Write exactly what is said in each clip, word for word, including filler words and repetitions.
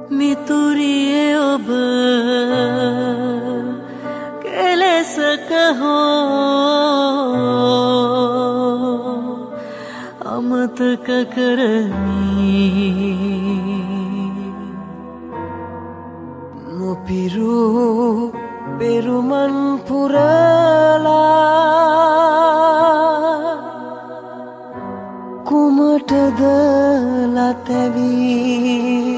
මිතුරියේ ඔබ කෙලෙසක හෝ අමතක කරමි නොපිරු පෙරුමන් පුරලා කුමටද ලතැවී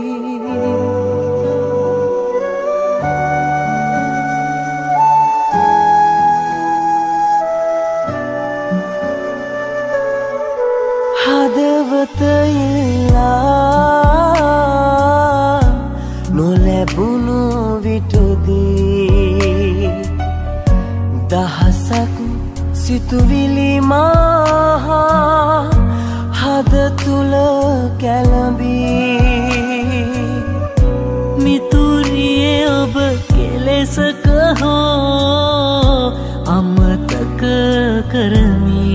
හදවත ඉල්ලා නොලැබුණු විටදී දහසක් සිතුවිලි මහා හද තුල කැළඹී මිතුරියේ ඔබ කෙලෙසක හෝ අමතක කරමි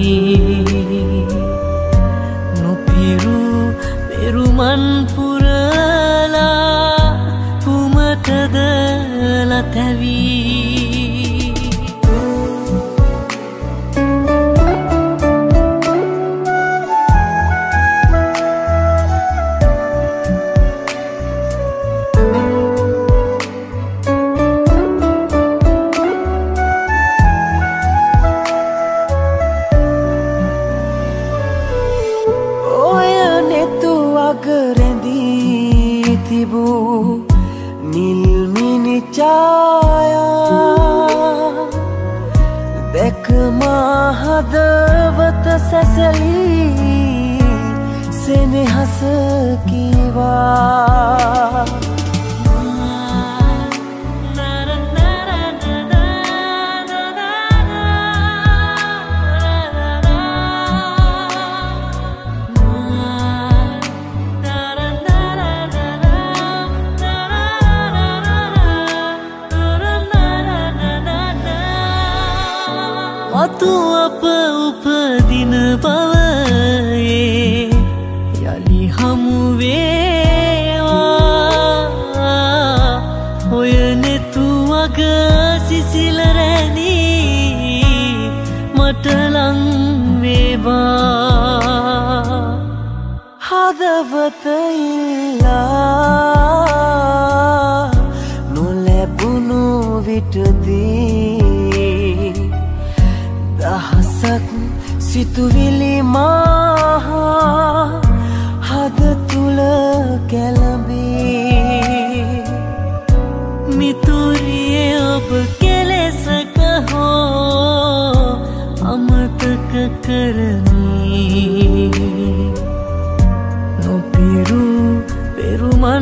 නොපිරු පෙරුමන් පුරලා කුමටද ලතැවී රැඳී තිබූ නිල්මිනි ඡායා දැක මා හදවත සැසලී සෙනෙහස කීවා අතු අප උපදින බවයේ යලි හමු වේවා ඔය නෙතුවක සිසිල රැඳී මට ලං වේවා හදවත ඉල්ලා නොලැබුණු විටදී දහසක් සිතුවිලි මහා හද තුල කැළඹී මිතුරියේ ඔබ කෙලෙසක හෝ අමතක කරමි නොපිරු පෙරුමන්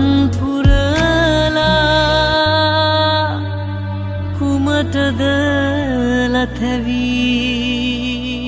පුරලා කුමටද ලතැවී